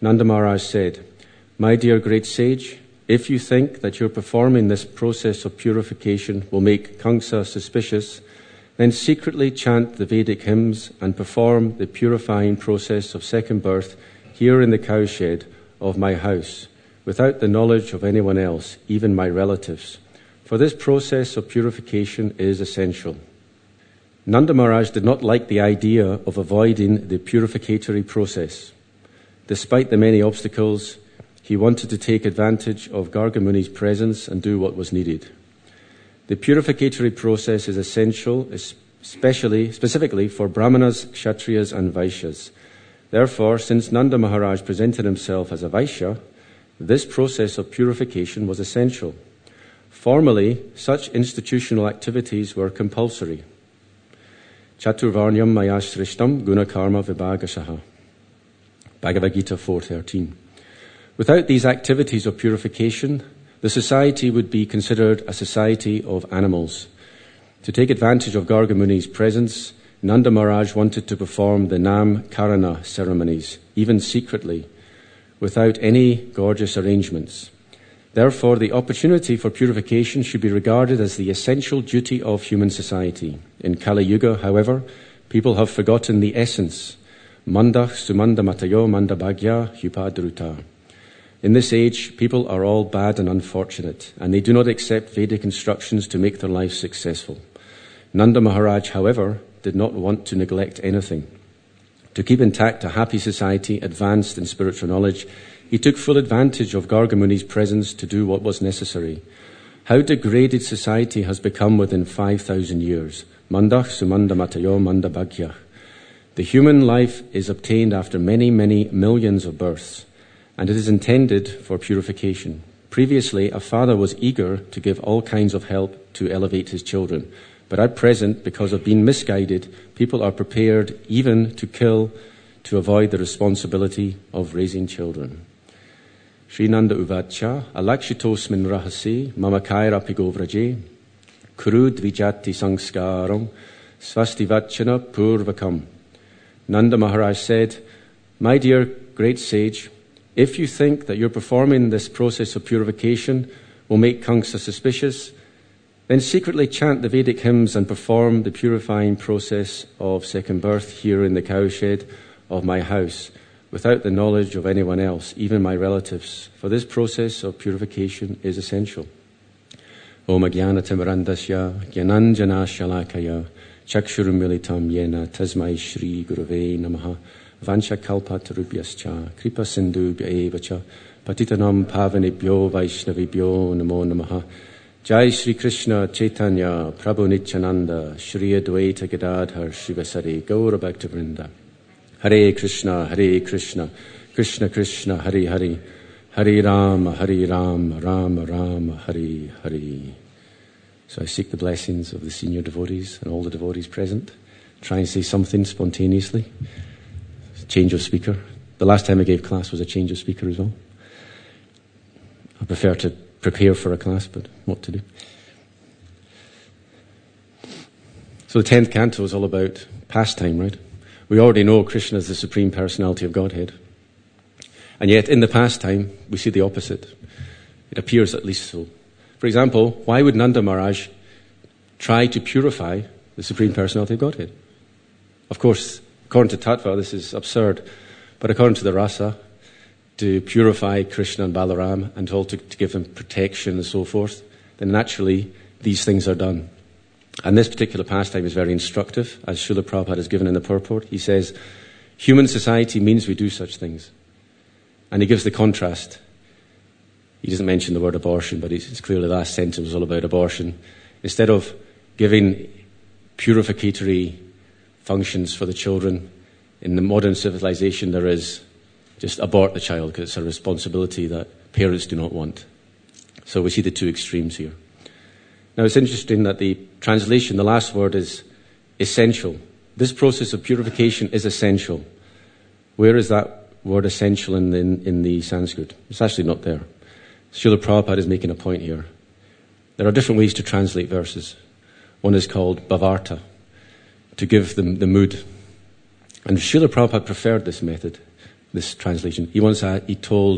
Nanda Maharaj said, "My dear great sage, if you think that your performing this process of purification will make Kamsa suspicious, then secretly chant the Vedic hymns and perform the purifying process of second birth here in the cowshed of my house, without the knowledge of anyone else, even my relatives. For this process of purification is essential." Nanda Maharaj did not like the idea of avoiding the purificatory process. Despite the many obstacles, he wanted to take advantage of Garga Muni's presence and do what was needed. The purificatory process is essential, specifically for Brahmanas, Kshatriyas and Vaishyas. Therefore, since Nanda Maharaj presented himself as a Vaishya, this process of purification was essential. Formerly, such institutional activities were compulsory. Chaturvarnyam maya shrishtam guna karma vibhagasaha. Bhagavad Gita 4.13. Without these activities of purification, the society would be considered a society of animals. To take advantage of Garga Muni's presence, Nanda Maharaj wanted to perform the Nam Karana ceremonies, even secretly, without any gorgeous arrangements. Therefore, the opportunity for purification should be regarded as the essential duty of human society. In Kali Yuga, however, people have forgotten the essence. Manda sumanda matayo manda bhagya hupadruta. In this age, people are all bad and unfortunate, and they do not accept Vedic instructions to make their life successful. Nanda Maharaj, however, did not want to neglect anything. To keep intact a happy society advanced in spiritual knowledge, he took full advantage of Garga Muni's presence to do what was necessary. How degraded society has become within 5,000 years. Mandach sumanda matayo manda bhagya. The human life is obtained after many, many millions of births, and it is intended for purification. Previously, a father was eager to give all kinds of help to elevate his children. But at present, because of being misguided, people are prepared even to kill to avoid the responsibility of raising children. Sri Nanda Uvacha, alakshitosmin rahasi, mamakaira pigovraje, kuru dvijati sangskaram, svastivachana purvakam. Nanda Maharaj said, "My dear great sage, if you think that your performing this process of purification will make Kamsa suspicious, then secretly chant the Vedic hymns and perform the purifying process of second birth here in the cowshed of my house, without the knowledge of anyone else, even my relatives. For this process of purification is essential." Om Jnana Timirandasya Jnananjana Shalakaya Chakshurumilitam Yena Tasmai Shri Gurave Namaha Vancha Kalpatarubhyascha Kripa Sindhubhya Evacha Patitanam Pavanebhyo Vaishnavibhyo Namo Namaha. Jai Shri Krishna Chaitanya Prabhu Nityananda Shri Advaita Gadadhar Shivasari Gaura Bhaktivinoda. Hare Krishna, Krishna Krishna, Hare Hare, Hare Rama, Rama Rama, Hare Hare. So I seek the blessings of the senior devotees and all the devotees present. Try and say something spontaneously. Change of speaker. The last time I gave class was a change of speaker as well. I prefer to prepare for a class, but what to do? So the 10th canto is all about pastime, right? We already know Krishna is the Supreme Personality of Godhead. And yet in the pastime, we see the opposite. It appears at least so. For example, why would Nanda Maharaj try to purify the Supreme Personality of Godhead? Of course, according to Tattva, this is absurd. But according to the Rasa, to purify Krishna and Balaram and all to give them protection and so forth, then naturally these things are done. And this particular pastime is very instructive, as Srila Prabhupada has given in the purport. He says, human society means we do such things. And he gives the contrast. He doesn't mention the word abortion, but it's clearly the last sentence was all about abortion. Instead of giving purificatory functions for the children, in the modern civilization there is just abort the child because it's a responsibility that parents do not want. So we see the two extremes here. Now it's interesting that the translation, the last word is essential. This process of purification is essential. Where is that word essential in the Sanskrit? It's actually not there. Srila Prabhupada is making a point here. There are different ways to translate verses. One is called bhavarta, to give them the mood. And Srila Prabhupada preferred this method. this translation. He told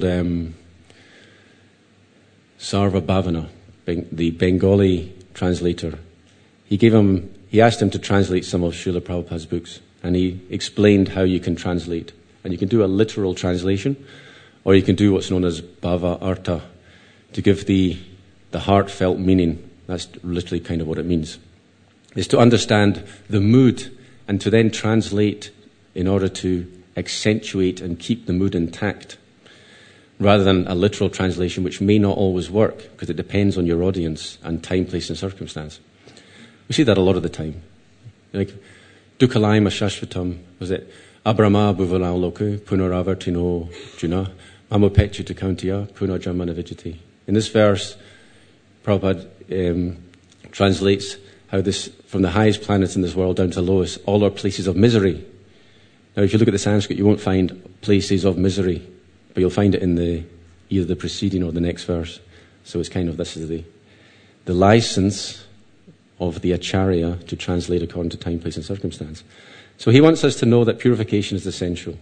Sarva Bhavana, the Bengali translator, he asked him to translate some of Srila Prabhupada's books, and he explained how you can translate. And you can do a literal translation, or you can do what's known as Bhava Artha, to give the heartfelt meaning. That's literally kind of what it means. It's to understand the mood and to then translate in order to accentuate and keep the mood intact, rather than a literal translation which may not always work because it depends on your audience and time, place and circumstance. We see that a lot of the time. Like, Dukhalayma Shashvatam, was it? Abrahma Bhuvalao Loku, Punaravartino Juna, Mamopetchu to Kauntiya, Punarjamana Vijati. In this verse, Prabhupada translates how this, from the highest planets in this world down to the lowest, all are places of misery. Now, if you look at the Sanskrit, you won't find places of misery, but you'll find it in either the preceding or the next verse. So it's kind of, this is the license of the Acharya to translate according to time, place and circumstance. So he wants us to know that purification is essential.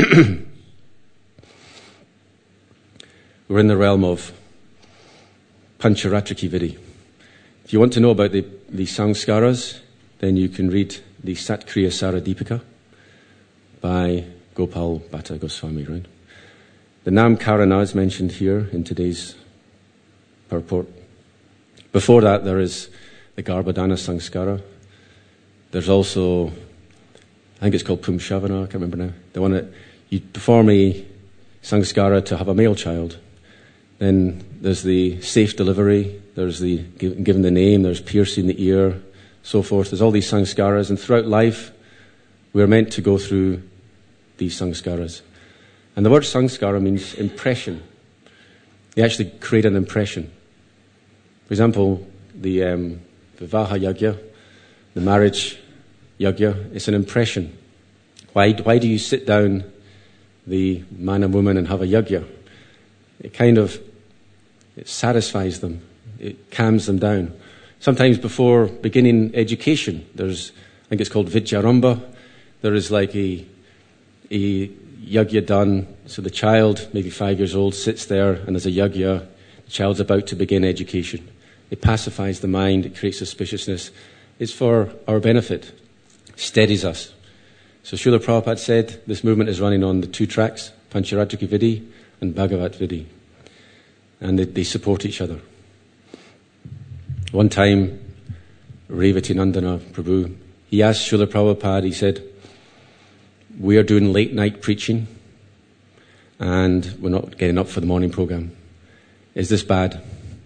We're in the realm of Pancharatriki Vidi. If you want to know about the Sanskaras, then you can read the Satkriya Saradipika by Gopal Bhatta Goswami, right? The Namkarana is mentioned here in today's purport. Before that, there is the Garbhadana Sanskara. There's also, I think it's called Pumshavana, I can't remember now. The one that you perform a Sanskara to have a male child. Then there's the safe delivery, there's the giving the name, there's piercing the ear, so forth. There's all these Sanskaras, and throughout life, we're meant to go through these Sanskaras. And the word Sanskara means impression. They actually create an impression. For example, the Vivaha Yagya, the marriage Yagya, it's an impression. Why do you sit down, the man and woman, and have a Yagya? It satisfies them. It calms them down. Sometimes before beginning education, I think it's called Vidyarambha, there is like a Yagya done. So the child, maybe 5 years old, sits there and there's a Yagya. The child's about to begin education. It pacifies the mind, it creates auspiciousness. It's for our benefit, steadies us. So Srila Prabhupada said this movement is running on the two tracks, Pancharatriki Vidi and Bhagavat Vidi. And they support each other. One time, Revati Nandana Prabhu, he asked Srila Prabhupada, he said, we are doing late night preaching and we're not getting up for the morning program. Is this bad?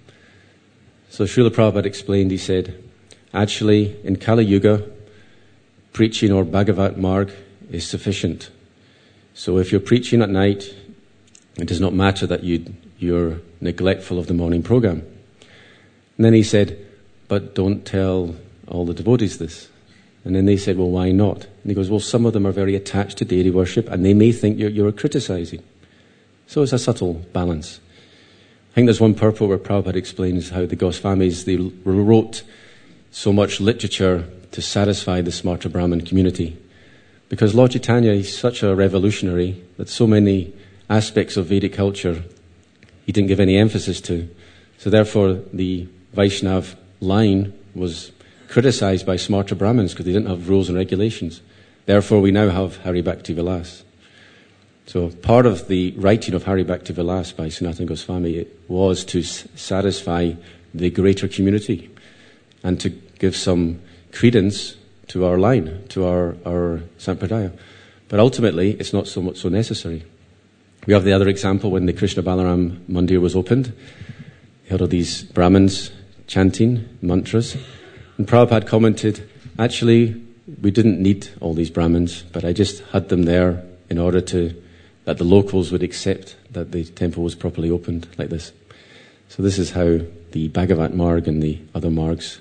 So Srila Prabhupada explained, he said, actually, in Kali Yuga, preaching or Bhagavat Marg is sufficient. So if you're preaching at night, it does not matter that you're neglectful of the morning program. And then he said, but don't tell all the devotees this. And then they said, well, why not? And he goes, well, some of them are very attached to deity worship and they may think you're criticizing. So it's a subtle balance. I think there's one purport where Prabhupada explains how the Goswamis, they wrote so much literature to satisfy the Smarta Brahmin community. Because Lord Chaitanya is such a revolutionary that so many aspects of Vedic culture he didn't give any emphasis to. So therefore the Vaishnav line was criticized by Smarta Brahmins because they didn't have rules and regulations. Therefore we now have Hari Bhakti Vilas. So part of the writing of Hari Bhakti Vilas by Sanatana Goswami was to satisfy the greater community and to give some credence to our line, to our sampradaya. But ultimately, it's not so much so necessary. We have the other example when the Krishna Balaram Mandir was opened. You had all these Brahmins chanting mantras. And Prabhupada commented, actually, we didn't need all these Brahmins, but I just had them there in order that the locals would accept that the temple was properly opened like this. So this is how the Bhagavat Marg and the other Margs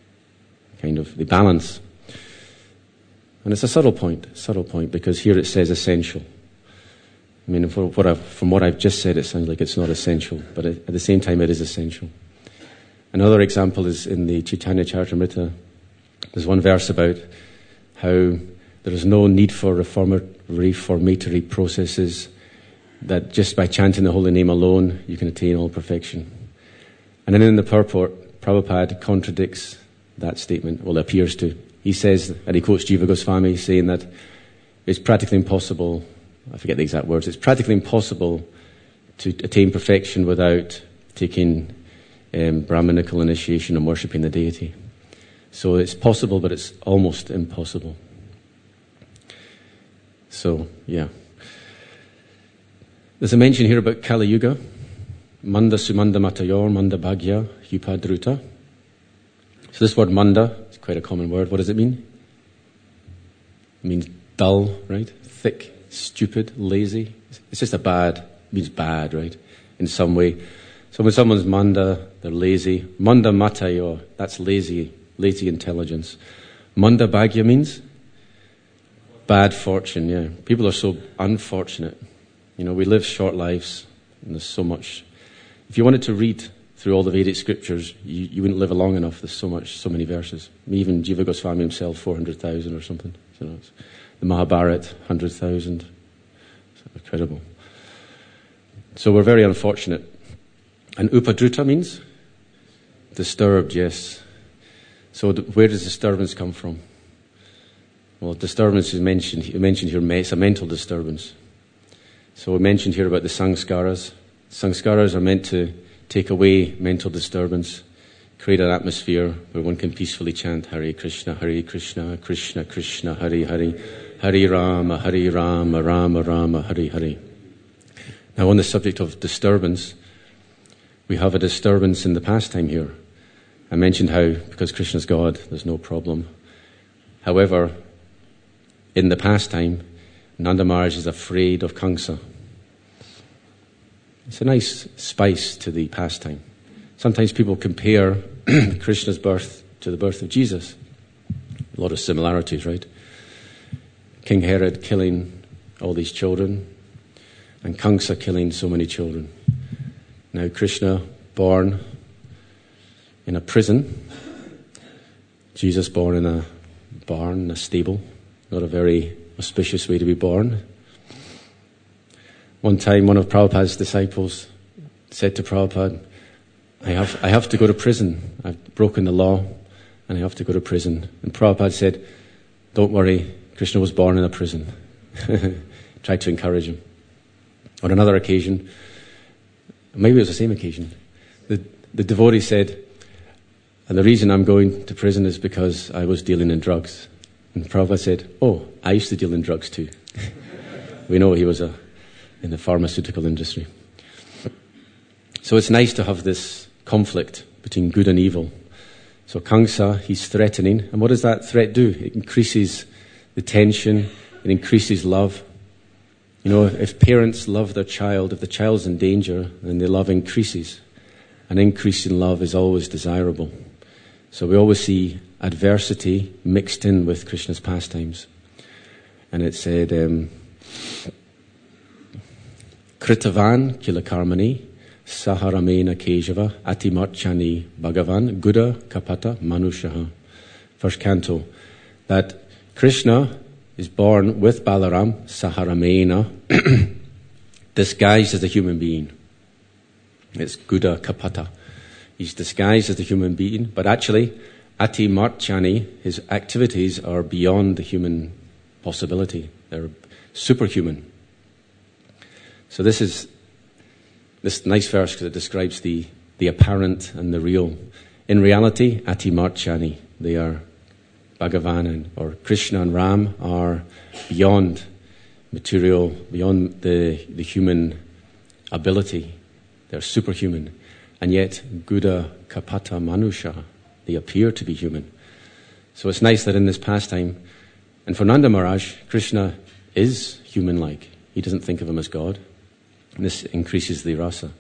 the balance. And it's a subtle point, because here it says essential. I mean, from what I've just said, it sounds like it's not essential, but at the same time it is essential. Another example is in the Chaitanya Charitamrita. There's one verse about how There is no need for reformatory processes that just by chanting the holy name alone you can attain all perfection. And then in the purport, Prabhupada contradicts that statement, well, it appears to. He says, and he quotes Jiva Goswami saying that it's practically impossible, I forget the exact words, it's practically impossible to attain perfection without taking Brahminical initiation and worshipping the deity. So it's possible, but it's almost impossible. So, yeah. There's a mention here about Kali Yuga. Manda Sumanda Matayor, Manda Bhagya, Upadruta. So this word manda is quite a common word. What does it mean? It means dull, right? Thick, stupid, lazy. It's just it means bad, right? In some way. So when someone's manda, they're lazy. Manda Matayor, that's lazy intelligence. Manda Bhagya means bad fortune, yeah. People are so unfortunate. You know, we live short lives, and there's so much. If you wanted to read through all the Vedic scriptures, you wouldn't live long enough. There's so many verses. Even Jiva Goswami himself, 400,000 or something. So it's the Mahabharata, 100,000. It's incredible. So we're very unfortunate. And Upadruta means disturbed, yes. So where does disturbance come from? Well, disturbance is mentioned here. It's a mental disturbance. So we mentioned here about the sanskaras. Sanskaras are meant to take away mental disturbance, create an atmosphere where one can peacefully chant Hare Krishna, Krishna Krishna, Hare Hare, Hare Rama, Rama Rama, Hare Hare. Now on the subject of disturbance, we have a disturbance in the pastime here. I mentioned how, because Krishna's God, there's no problem. However, in the pastime, Nanda Maharaj is afraid of Kamsa. It's a nice spice to the pastime. Sometimes people compare Krishna's birth to the birth of Jesus. A lot of similarities, right? King Herod killing all these children, and Kamsa killing so many children. Now Krishna born in a prison, Jesus born in a barn, in a stable. Not a very auspicious way to be born. One time, one of Prabhupada's disciples said to Prabhupada, I have to go to prison. I've broken the law, and I have to go to prison. And Prabhupada said, don't worry, Krishna was born in a prison. Tried to encourage him. On another occasion, maybe it was the same occasion, the devotee said, and the reason I'm going to prison is because I was dealing in drugs. And Prabhupada said, oh, I used to deal in drugs too. We know he was in the pharmaceutical industry. So it's nice to have this conflict between good and evil. So Kamsa, he's threatening. And what does that threat do? It increases the tension. It increases love. You know, if parents love their child, if the child's in danger, then the love increases. An increase in love is always desirable. So we always see adversity mixed in with Krishna's pastimes. And it said, Kritavan kilakarmani saharamena kejava atimarchani bhagavan guda kapata manushaha. First canto. That Krishna is born with Balaram, saharamena, disguised as a human being. It's guda kapata. He's disguised as a human being, but actually, atimarchani, his activities are beyond the human possibility. They're superhuman. So this is this nice verse because it describes the apparent and the real. In reality, atimarchani, they are Bhagavan or Krishna and Ram are beyond material, beyond the human ability. They're superhuman. And yet, Guda Kapata Manusha, they appear to be human. So it's nice that in this pastime, and for Nanda Maharaj, Krishna is human-like. He doesn't think of him as God. And this increases the rasa.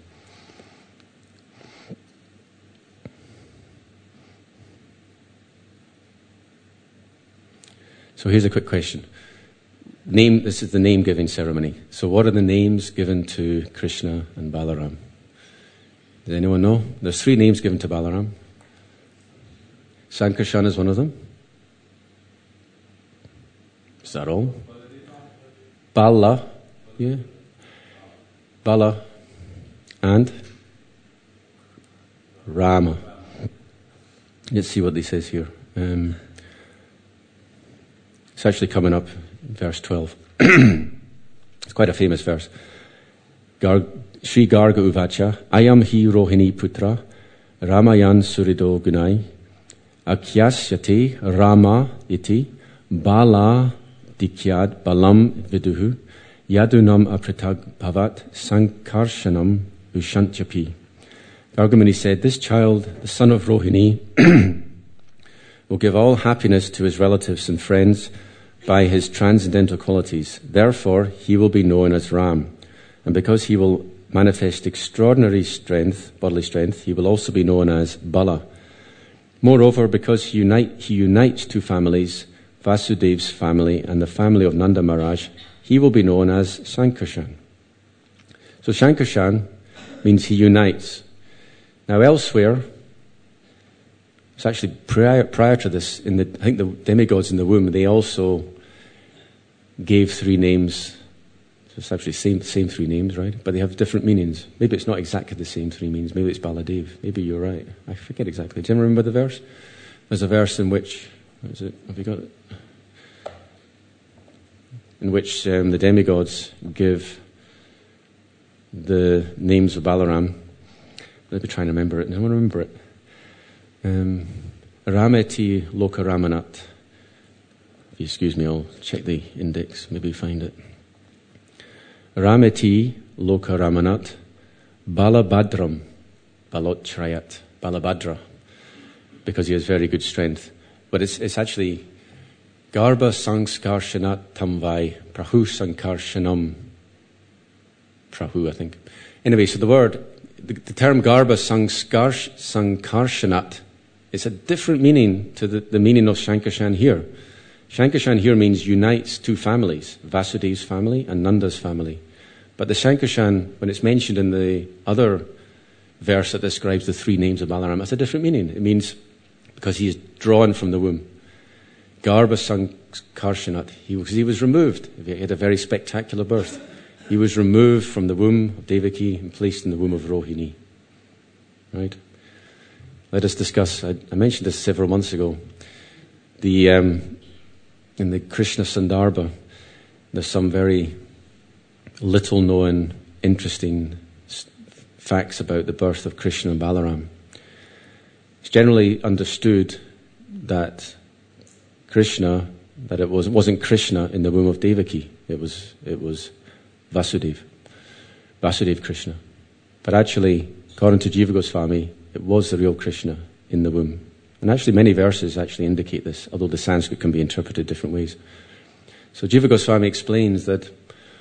So here's a quick question. This is the name-giving ceremony. So what are the names given to Krishna and Balaram? Does anyone know? There's 3 names given to Balaram. Sankarshan is one of them. Is that all? Bala. Yeah. Bala. And Rama. Let's see what he says here. It's actually coming up in verse 12. It's quite a famous verse. Sri Garga Uvacha, Ayam hi Rohini Putra, Ramayan Surido Gunai, Akyasyate Rama iti, Bala Dikyad Balam Viduhu, Yadunam Apritag Bhavat Sankarshanam Ushantyapi. Gargamuni said, this child, the son of Rohini, will give all happiness to his relatives and friends by his transcendental qualities. Therefore, he will be known as Ram. And because he will manifest extraordinary strength, bodily strength, he will also be known as Bala. Moreover, because he unites two families, Vasudev's family and the family of Nanda Maharaj, he will be known as Sankarshan. So Sankarshan means he unites. Now elsewhere, it's actually prior to this, I think the demigods in the womb, they also gave three names. So it's actually same three names, right? But they have different meanings. Maybe it's not exactly the same three meanings. Maybe it's Baladev. Maybe you're right. I forget exactly. Do you remember the verse? There's a verse in which, what is it? Have you got it? In which the demigods give the names of Balaram. Let me try and remember it. I want to remember it. Rameti Loka Ramanat. If you excuse me, I'll check the index. Maybe find it. Rameti Loka Ramanat Balabhadram Balottrayat Balabhadra, because he has very good strength. But it's actually Garba Sanskarshanat Tamvai Prahu Sankarshanam Prahu, I think. Anyway, so the term Garba Sankarshanat, it's a different meaning to the meaning of Sankarshan here. Sankarshan here means unites two families, Vasudev's family and Nanda's family. But the Sankarshan, when it's mentioned in the other verse that describes the three names of Balaram, it's a different meaning. It means because he is drawn from the womb. Garba Sankarshanat, he was removed. He had a very spectacular birth. He was removed from the womb of Devaki and placed in the womb of Rohini. Right? Let us discuss, I mentioned this several months ago, in the Krishna Sandarbha, there's some very little known, interesting facts about the birth of Krishna and Balaram. It's generally understood that it wasn't Krishna in the womb of Devaki. It was Vasudev Krishna. But actually, according to Jiva Goswami, it was the real Krishna in the womb. And actually many verses actually indicate this, although the Sanskrit can be interpreted different ways. So Jiva Goswami explains that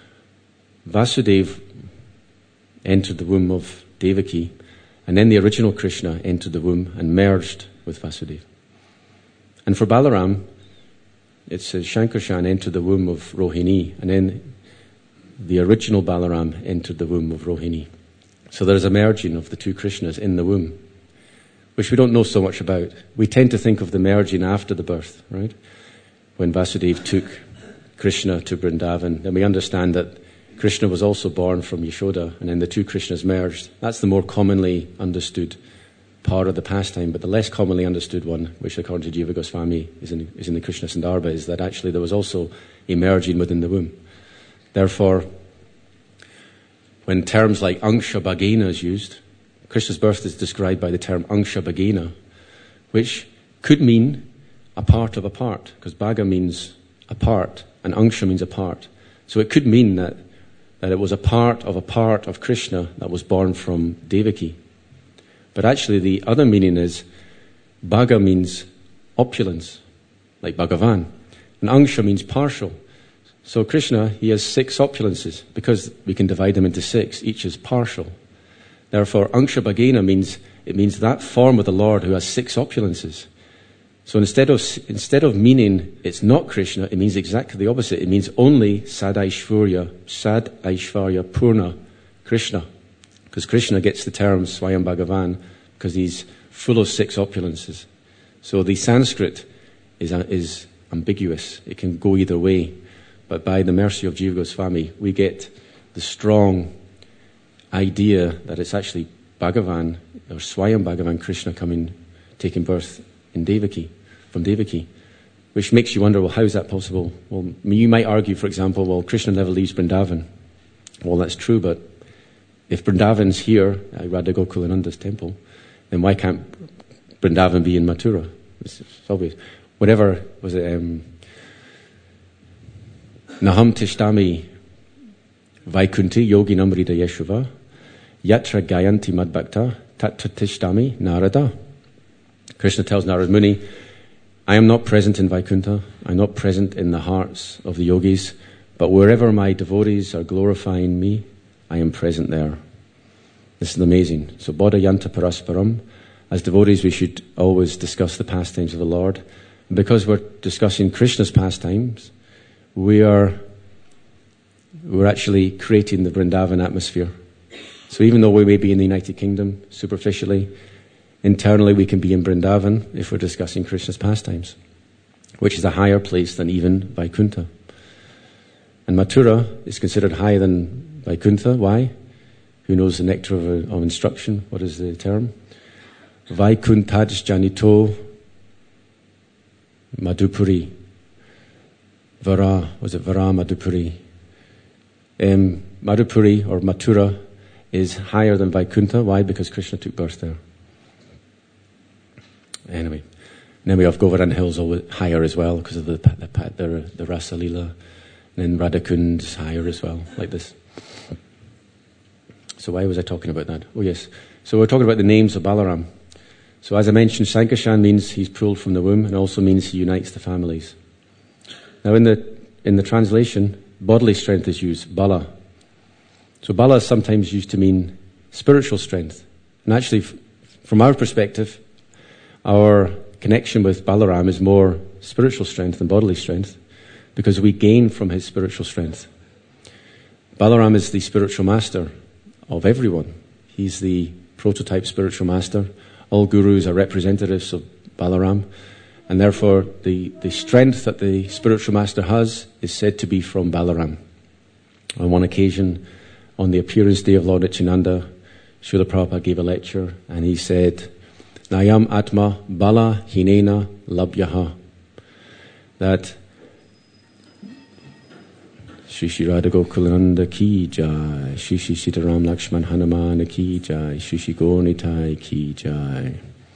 Vasudev entered the womb of Devaki, and then the original Krishna entered the womb and merged with Vasudev. And for Balaram, it says Sankarshan entered the womb of Rohini, and then the original Balaram entered the womb of Rohini. So there's a merging of the two Krishnas in the womb, which we don't know so much about. We tend to think of the merging after the birth, right? When Vasudeva took Krishna to Vrindavan, then we understand that Krishna was also born from Yashoda, and then the two Krishnas merged. That's the more commonly understood part of the pastime, but the less commonly understood one, which according to Jiva Goswami is in the Krishna Sandarbha, is that actually there was also a merging within the womb. Therefore, when terms like Angsha Bhagena is used, Krishna's birth is described by the term Angsha Bhagena, which could mean a part of a part, because Bhaga means a part, and Angsha means a part. So it could mean that it was a part of Krishna that was born from Devaki. But actually the other meaning is Bhaga means opulence, like Bhagavan, and Angsha means partial. So Krishna, he has 6 opulences, because we can divide them into 6, each is partial. Therefore, Angsha Bhagena means that form of the Lord who has 6 opulences. So instead of meaning it's not Krishna, it means exactly the opposite. It means only Sad-Aishvarya Purna Krishna. Because Krishna gets the term Swayam Bhagavan because he's full of 6 opulences. So the Sanskrit is ambiguous. It can go either way. But by the mercy of Jiva Goswami, we get the strong idea that it's actually Bhagavan, or Swayam Bhagavan Krishna taking birth in Devaki, from Devaki, which makes you wonder, well, how is that possible? Well, you might argue, for example, well, Krishna never leaves Vrindavan. Well, that's true, but if Vrindavan's here at Radha Gokulananda's temple, then why can't Vrindavan be in Mathura? It's obvious. Whatever, was it, Naham Tishtami Vaikunti Yogi Namrita Yeshuva Yatra Gayanti Madbhakta Tatra Tishtami Narada. Krishna tells Narada Muni, I am not present in Vaikuntha, I'm not present in the hearts of the yogis, but wherever my devotees are glorifying me, I am present there. This is amazing. So, Bodhayanta Parasparam, as devotees we should always discuss the pastimes of the Lord. And because we're discussing Krishna's pastimes, we're actually creating the Vrindavan atmosphere. So even though we may be in the United Kingdom, superficially, internally we can be in Vrindavan if we're discussing Krishna's pastimes, which is a higher place than even Vaikuntha. And Mathura is considered higher than Vaikuntha. Why? Who knows the nectar of instruction? What is the term? Vaikunthaj Janito Madhupuri. Vara Madhupuri. Madhupuri or Mathura is higher than Vaikuntha. Why? Because Krishna took birth there. Anyway, and then we have Govardhan Hills higher as well because of the Rasa Leela. And then Radhakund is higher as well, like this. So why was I talking about that? Oh yes. So we're talking about the names of Balaram. So as I mentioned, Sankarshan means he's pulled from the womb and also means he unites the families. Now in the translation, bodily strength is used, Bala. So Bala is sometimes used to mean spiritual strength. And actually, from our perspective, our connection with Balaram is more spiritual strength than bodily strength because we gain from his spiritual strength. Balaram is the spiritual master of everyone. He's the prototype spiritual master. All gurus are representatives of Balaram. And therefore, the strength that the spiritual master has is said to be from Balaram. On one occasion, on the appearance day of Lord Nityananda, Srila Prabhupada gave a lecture and he said, Nayam Atma Bala Hinena Labhyaha. That Shri Shri Radha Gokulananda ki jai, Shri Shri Sitaram Lakshman Hanuman ki jai, Shri Shri Gauranitai ki jai.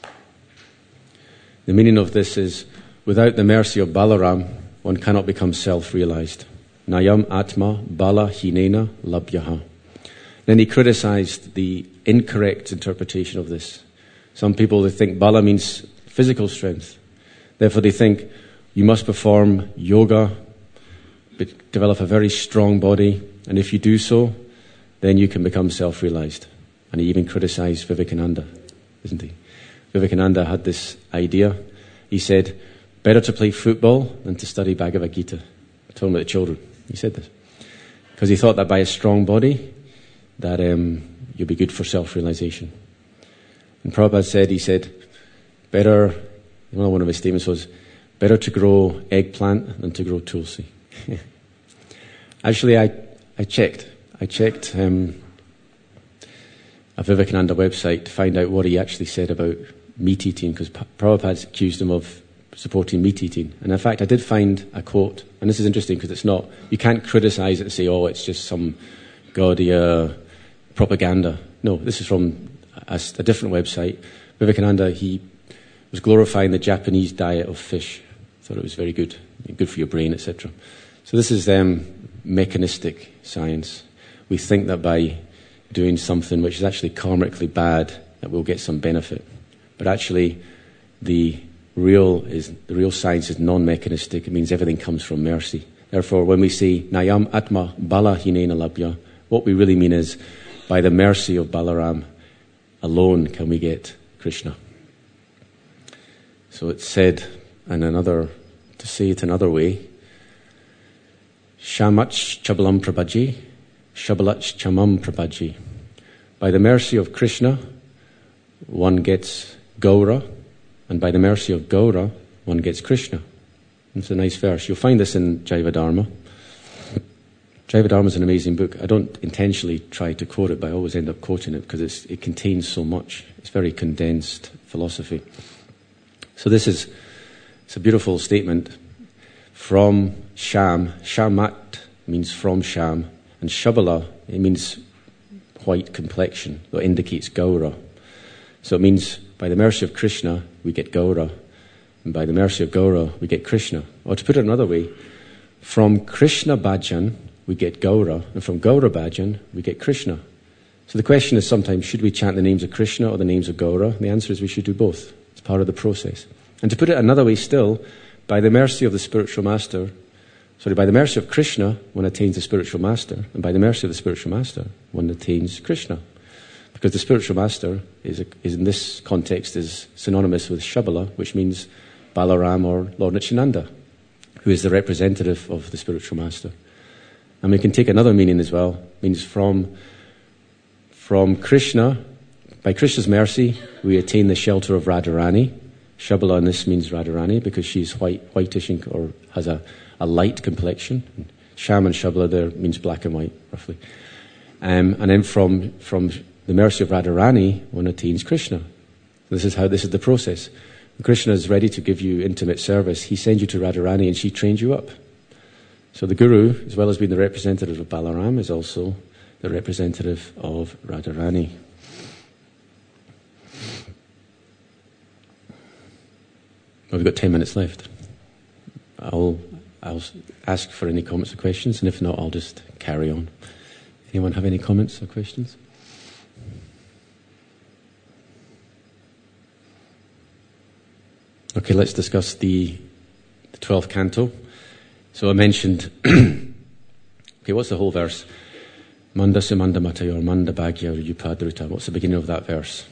The meaning of this is, without the mercy of Balaram, one cannot become self-realized. Nayam Atma Bala Hinena Labhyaha. Then he criticized the incorrect interpretation of this. Some people, they think Bala means physical strength. Therefore they think you must perform yoga, develop a very strong body, and if you do so, then you can become self-realized. And he even criticized Vivekananda, isn't he? Vivekananda had this idea. He said, better to play football than to study Bhagavad Gita. I told him about the children. He said this. Because he thought that by a strong body, that you'll be good for self-realization. And Prabhupada said, better, one of his statements was, better to grow eggplant than to grow tulsi. Actually, I checked a Vivekananda website to find out what he actually said about meat eating, because Prabhupada accused him of supporting meat eating. And in fact, I did find a quote, and this is interesting because it's not, you can't criticize it and say, oh, it's just some gaudiya propaganda. No, this is from a different website. Vivekananda, he was glorifying the Japanese diet of fish. Thought it was very good for your brain, etc. So this is mechanistic science. We think that by doing something which is actually karmically bad, that we'll get some benefit. But actually, the real science is non-mechanistic. It means everything comes from mercy. Therefore, when we say Nayam Atma Bala Hinena Labhya, what we really mean is, by the mercy of Balaram alone can we get Krishna. So it's said, to say it another way, Shamach Chabalam Prabhaji, Shabalach Chamam Prabhaji. By the mercy of Krishna, one gets Gaura, and by the mercy of Gaura, one gets Krishna. It's a nice verse. You'll find this in Jivadharma. Jivadharma is an amazing book. I don't intentionally try to quote it, but I always end up quoting it because it contains so much. It's very condensed philosophy. So it's a beautiful statement from Sham. Shamat means from Sham, and Shabala, it means white complexion, that indicates Gaura. So it means by the mercy of Krishna, we get Gaura, and by the mercy of Gaura, we get Krishna. Or to put it another way, from Krishna Bhajan, we get Gaura, and from Gaura Bhajan, we get Krishna. So the question is sometimes, should we chant the names of Krishna or the names of Gaura? And the answer is we should do both. It's part of the process. And to put it another way still, by the mercy of the spiritual master, by the mercy of Krishna, one attains the spiritual master, and by the mercy of the spiritual master, one attains Krishna. Because the spiritual master is in this context is synonymous with Shabala, which means Balaram or Lord Nityananda, who is the representative of the spiritual master. And we can take another meaning as well. It means from Krishna, by Krishna's mercy, we attain the shelter of Radharani. Shabala in this means Radharani because she's whitish or has a light complexion. Sham and Shabala there means black and white, roughly. And then from the mercy of Radharani, one attains Krishna. This is the process. When Krishna is ready to give you intimate service, he sends you to Radharani and she trains you up. So the Guru, as well as being the representative of Balaram, is also the representative of Radharani. Well, we've got 10 minutes left. I'll ask for any comments or questions, and if not, I'll just carry on. Anyone have any comments or questions? Okay, let's discuss the 12th canto. So I mentioned, okay, what's the whole verse? Manda Sumanda Matayor, Manda Bhagya Upadrita. What's the beginning of that verse?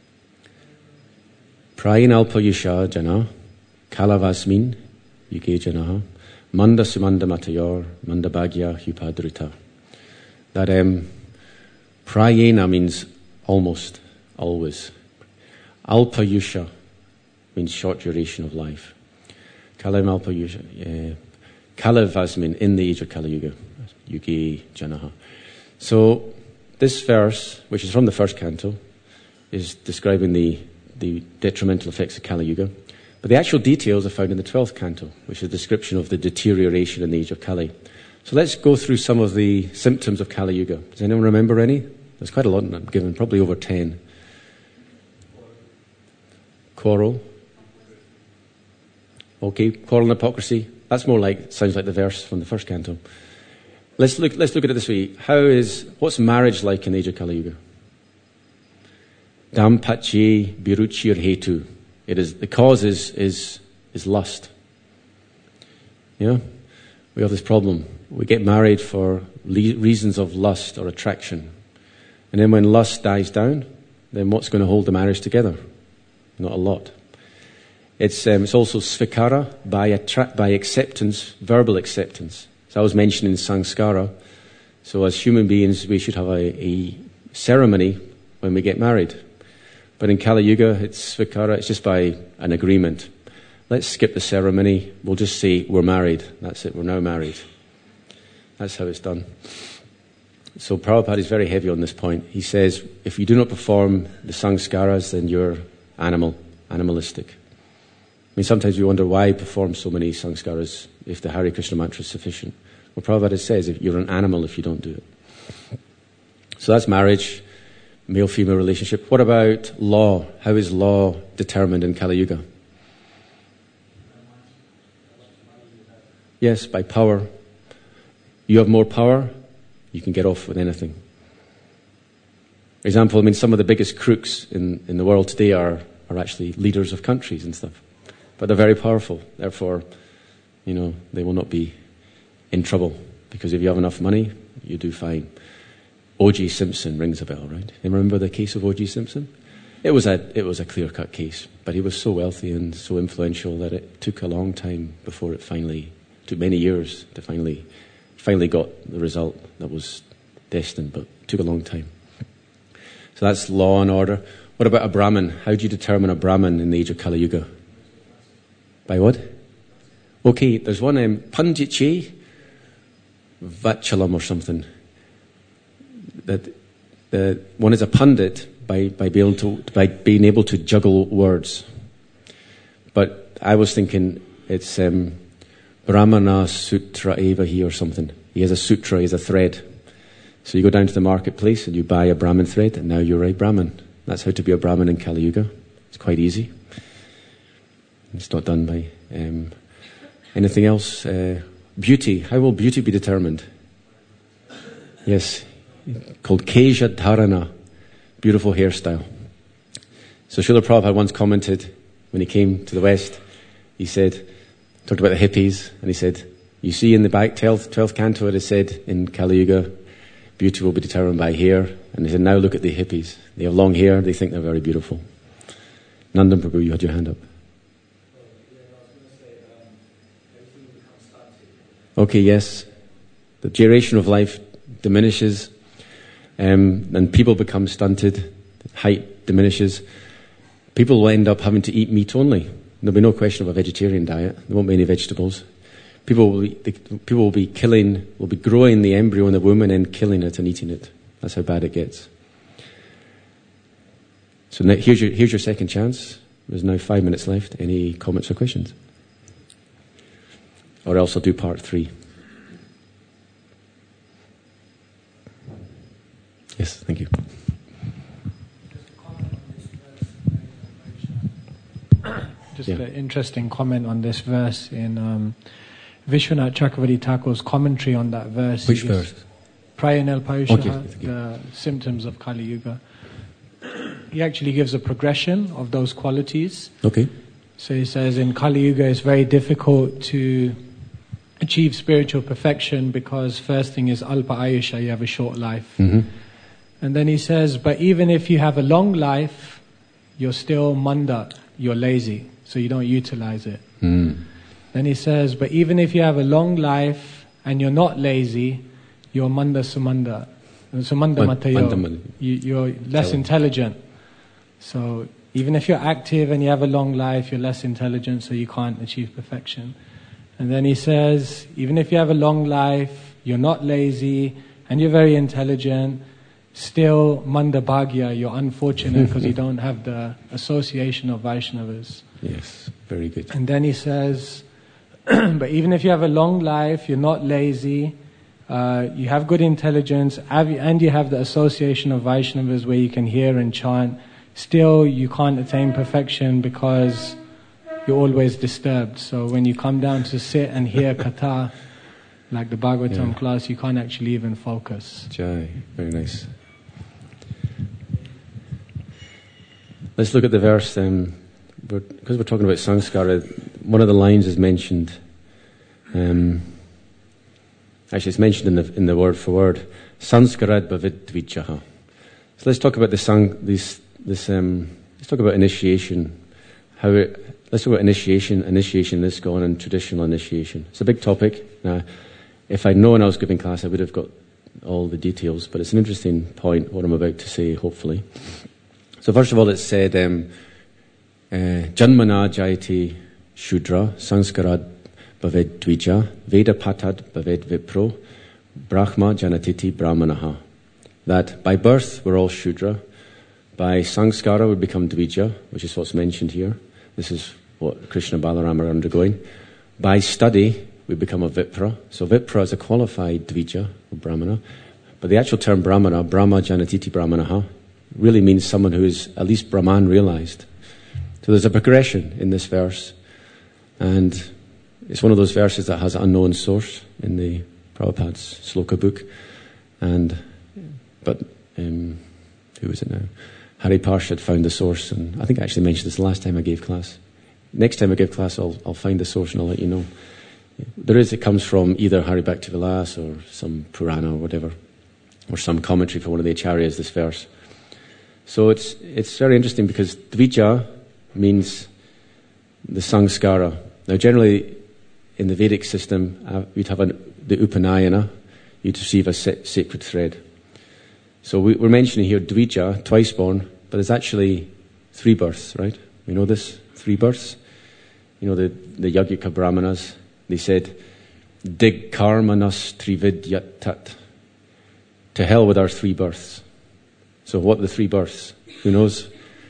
Prayin Alpa Yusha Jana, Kalavasmin, Yuge Janaha, Manda Sumanda Matayor, Manda Bhagya Upadrita. That Prayena means almost, always. Alpa Yusha means short duration of life. Kalam Alpa Yusha, Kalavasmin, in the age of Kali Yuga, Yuge Janaha. So this verse, which is from the first canto, is describing the detrimental effects of Kali Yuga. But the actual details are found in the 12th canto, which is a description of the deterioration in the age of Kali. So let's go through some of the symptoms of Kali Yuga. Does anyone remember any? There's quite a lot I'm given, probably over 10. Quarrel. Okay, quarrel and hypocrisy. That's sounds like the verse from the first canto. Let's look at it this way. What's marriage like in the age of Kali Yuga? Dampache biruchir hetu. The cause is lust. Yeah? We have this problem. We get married for reasons of lust or attraction. And then when lust dies down, then what's going to hold the marriage together? Not a lot. It's also svikara, by acceptance, verbal acceptance. So I was mentioning sanskara. So as human beings, we should have a ceremony when we get married. But in Kali Yuga, it's svikara, it's just by an agreement. Let's skip the ceremony. We'll just say we're married. That's it, we're now married. That's how it's done. So Prabhupada is very heavy on this point. He says, if you do not perform the sanskaras, then you're animalistic. I mean, sometimes we wonder why perform so many sanskaras if the Hare Krishna mantra is sufficient. Well, Prabhupada says you're an animal if you don't do it. So that's marriage, male-female relationship. What about law? How is law determined in Kali Yuga? Yes, by power. You have more power, you can get off with anything. For example, some of the biggest crooks in the world today are actually leaders of countries and stuff. But they're very powerful. Therefore, they will not be in trouble. Because if you have enough money, you do fine. O.J. Simpson rings a bell, right? You remember the case of O.J. Simpson? It was a clear-cut case. But he was so wealthy and so influential that it took a long time before it took many years to finally got the result that was destined, but it took a long time. So that's law and order. What about a Brahmin? How do you determine a Brahmin in the age of Kali Yuga? By what? Okay, there's one, Pandiche Vachalam or something. That one is a pundit by being able to juggle words. But I was thinking it's Brahmana Sutra Evahi or something. He has a sutra, he has a thread. So you go down to the marketplace and you buy a Brahmin thread, and now you're a Brahmin. That's how to be a Brahmin in Kali Yuga. It's quite easy. It's not done by anything else. Beauty. How will beauty be determined? Yes. Called Kesha Dharana. Beautiful hairstyle. So Srila Prabhupada once commented, when he came to the West, he said, talked about the hippies, and he said, you see in the back, 12th canto, it is said in Kali Yuga, beauty will be determined by hair. And he said, now look at the hippies. They have long hair, they think they're very beautiful. Nandan Prabhu, you had your hand up. Okay, yes. The duration of life diminishes, and people become stunted, height diminishes. People will end up having to eat meat only. There'll be no question of a vegetarian diet. There won't be any vegetables. People will be growing the embryo in the womb and then killing it and eating it. That's how bad it gets. So now, here's your second chance. There's now 5 minutes left. Any comments or questions? Or else I'll do part 3. Yes, thank you. Just an interesting comment on this verse in Vishwanath Chakravarti Thakur's commentary on that verse. Which verse? Prayanel Payusha, Okay. the symptoms of Kali Yuga. He actually gives a progression of those qualities. Okay. So he says in Kali Yuga it's very difficult to achieve spiritual perfection because first thing is Alpa Ayusha, you have a short life. Mm-hmm. And then he says, but even if you have a long life, you're still manda, you're lazy, so you don't utilize it. Mm. Then he says, but even if you have a long life and you're not lazy, you're manda sumanda. Sumanda matayo. You're less intelligent. So even if you're active and you have a long life, you're less intelligent, so you can't achieve perfection. And then he says, even if you have a long life, you're not lazy, and you're very intelligent, still manda bhagya, you're unfortunate because you don't have the association of Vaishnavas. Yes, very good. And then he says, but even if you have a long life, you're not lazy, you have good intelligence, and you have the association of Vaishnavas where you can hear and chant, still you can't attain perfection because you're always disturbed. So when you come down to sit and hear katha, like the Bhagavatam class, you can't actually even focus. Jai, very nice. Let's look at the verse. Because we're talking about sanskara, one of the lines is mentioned. Actually, it's mentioned in the word for word. Sanskarad bhavid dvijaha. So let's talk about let's talk about initiation. Let's talk about initiation this going, and traditional initiation. It's a big topic. Now, if I'd known I was giving class, I would have got all the details. But it's an interesting point, what I'm about to say, hopefully. So first of all, it said, Janmana jayati shudra, sanskarad bhaved dvija, veda patad bhaved vipro, brahma janatiti brahmanaha. That by birth we're all shudra, by sanskara we become dvija, which is what's mentioned here. This is what Krishna Balaram are undergoing. By study we become a vipra. So vipra is a qualified dvija, or brahmana. But the actual term brahmana, brahma janatiti brahmanaha, really means someone who is at least Brahman realized. So there's a progression in this verse, and it's one of those verses that has an unknown source in the Prabhupada's Sloka book. But who is it now? Hari Parshad found the source, and I think I actually mentioned this the last time I gave class. Next time I give class, I'll find the source and I'll let you know. It comes from either Hari Bhaktivilas or some Purana or whatever, or some commentary from one of the Acharyas, this verse. So it's very interesting because Dvija means the sanskara. Now generally in the Vedic system you'd have the Upanayana, you'd receive a sacred thread. So we're mentioning here Dvija, twice born, but there's actually 3 births, right? We know this, 3 births. You know the Yajnika Brahmanas, they said, Dig karmanas trividyatat. To hell with our three births. So what are the three births? Who knows?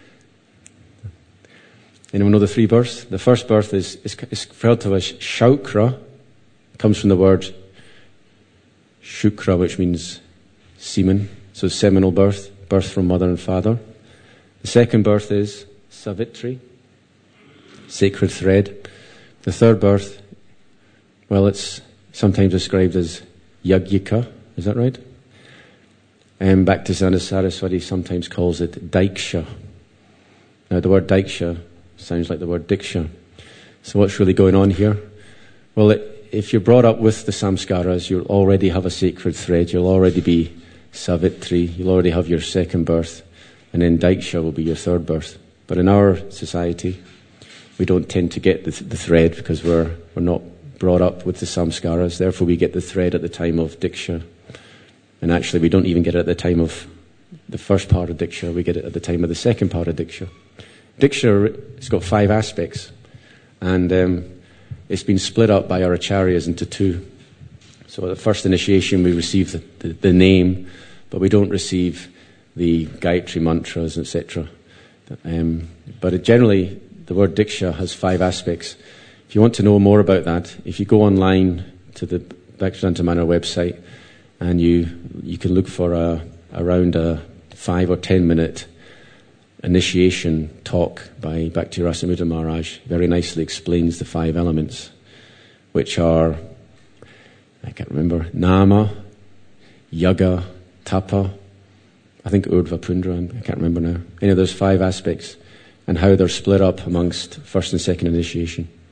Anyone know the three births? The first birth is referred to as shaukra. It comes from the word shukra, which means semen. So seminal birth, birth from mother and father. The second birth is savitri, sacred thread. The third birth, well, it's sometimes described as yagyika. Is that right? And Bhaktisana Saraswati sometimes calls it Daiksha. Now the word Daiksha sounds like the word Diksha. So what's really going on here? Well, if you're brought up with the samskaras, you'll already have a sacred thread. You'll already be Savitri. You'll already have your second birth. And then Daiksha will be your third birth. But in our society, we don't tend to get the thread because we're not brought up with the samskaras. Therefore, we get the thread at the time of Diksha. And actually, we don't even get it at the time of the first part of Diksha. We get it at the time of the second part of Diksha. Diksha has got 5 aspects. And it's been split up by our acharyas into 2. So at the first initiation, we receive the name, but we don't receive the Gayatri mantras, etc. But generally, the word Diksha has 5 aspects. If you want to know more about that, if you go online to the Bhaktivedanta Manor website, and you can look for around a 5 or 10 minute initiation talk by Bhakti Rasamudra Maharaj. Very nicely explains the 5 elements, which are, I can't remember, Nama, Yaga, Tapa, I think Urdhva Pundra, I can't remember now. There's 5 aspects, and how they're split up amongst first and second initiation.